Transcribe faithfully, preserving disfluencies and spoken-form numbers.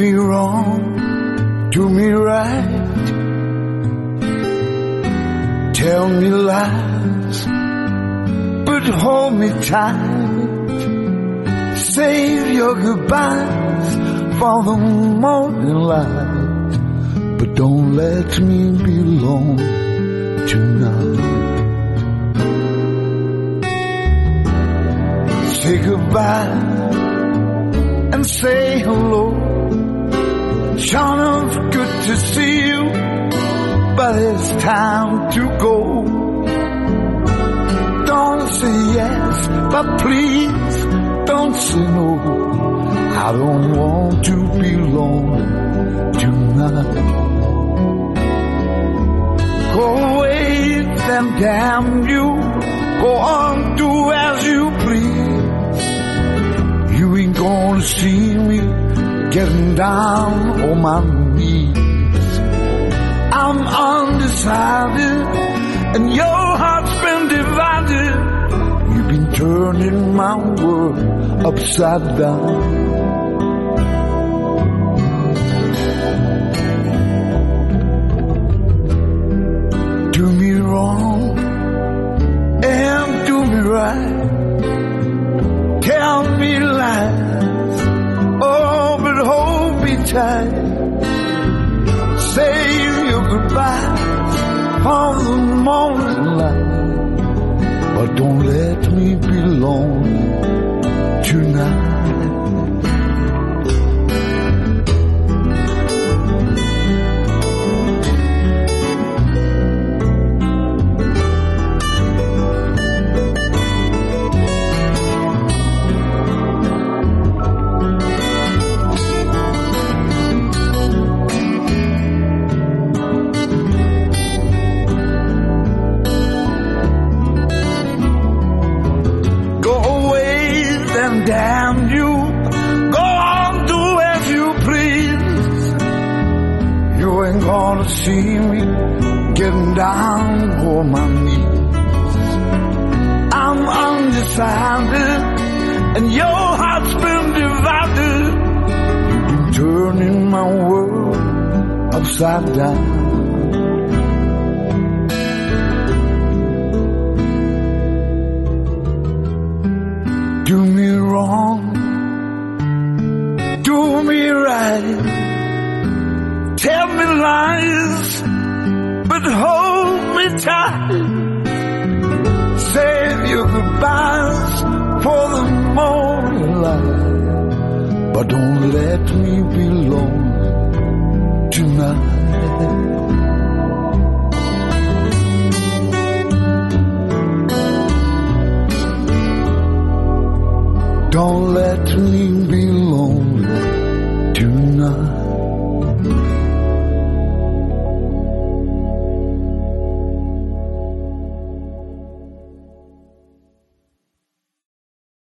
me wrong, do me right, tell me lies, but hold me tight. Save your goodbyes for the morning light, but don't let me be alone tonight. Say goodbye and say hello. Sure enough good to see you, but it's time to go. Don't say yes, but please don't say no. I don't want to be lonely tonight. Go away, then damn you. Go on, do as you please. You ain't gonna see me getting down on my knees. I'm undecided, and your heart's been divided. You've been turning my world upside down. Do me wrong and do me right, tell me lies, oh, but hold me tight. Save your goodbye for the morning light, but don't let me be lonely tonight. Damn you, go on, do as you please. You ain't gonna see me getting down on my knees. I'm undecided, and your heart's been divided. You've been turning my world upside down. Do me wrong, do me right, tell me lies, but hold me tight. Save your goodbyes for the morning light, but don't let me be lonely tonight. Don't let me